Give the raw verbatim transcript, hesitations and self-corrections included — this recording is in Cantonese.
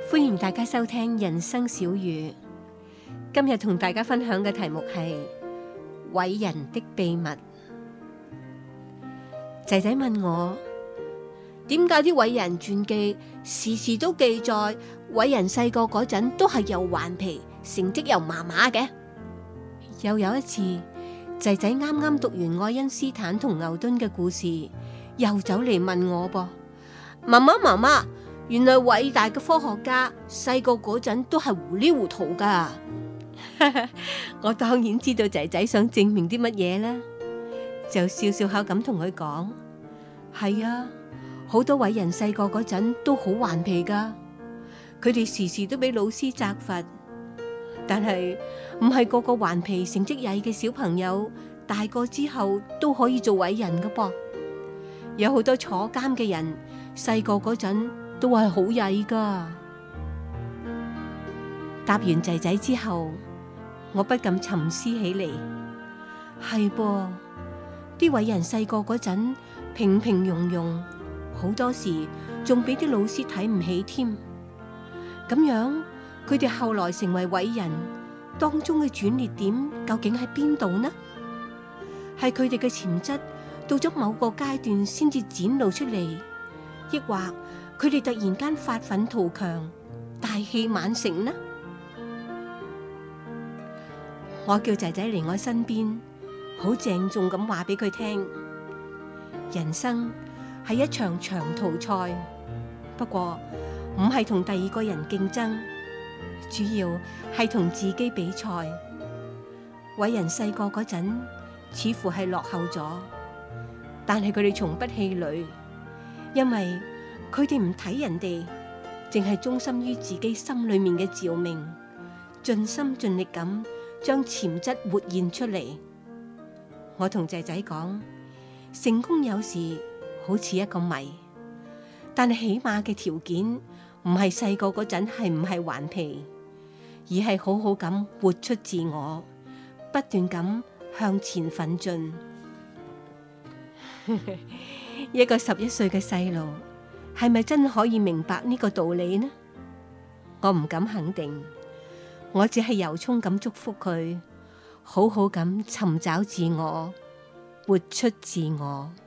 歡迎大家收聽人生小語。今日同大家分享嘅題目係偉人的秘密。仔仔問我，點解啲偉人傳記時時都記載偉人細個嗰陣都係又頑皮，成績又麻麻嘅？又有一次，仔仔啱啱讀完愛因斯坦同牛頓嘅故事，又走嚟問我噃，媽媽媽媽，原來偉大嘅科學家細個嗰陣都係糊裡糊塗噶。我當然知道仔仔想證明啲乜嘢啦，就笑笑口咁同佢講，係啊，好多偉人細個嗰陣都好頑皮噶，佢哋時時都俾老師責罰，但係唔係個個頑皮成績曳嘅小朋友大個之後都可以做偉人噶噃，有好多坐監嘅人細個嗰陣都係好曳噶。答完仔仔之後，我不禁沉思起嚟，係噃，啲偉人細個嗰陣平平庸庸，好多時仲俾啲老師睇唔起添。咁樣佢哋後來成為偉人當中嘅轉捩點究竟喺邊度呢？係佢哋嘅潛質到咗某個階段先至展露出嚟，抑或佢哋突然間發奮圖強，大器晚成呢？我叫仔仔嚟我身邊，好鄭重咁話俾佢聽，人生係一場長途賽，不過唔係同第二個人競爭，主要係同自己比賽。偉人細個嗰陣似乎係落後咗，但係佢哋從不氣餒，因為佢哋唔睇人哋，淨係忠心於自己心裏面嘅召命，盡心盡力咁將潛質活現出嚟。我同仔仔講，成功有時好似一個謎，但係起碼嘅條件唔係細個嗰陣係唔係頑皮，而係好好咁活出自我，不斷咁向前奮進。一個十一歲嘅細路係咪真可以明白呢個道理呢？我唔敢肯定，我只係由衷咁祝福佢，好好咁尋找自我，活出自我。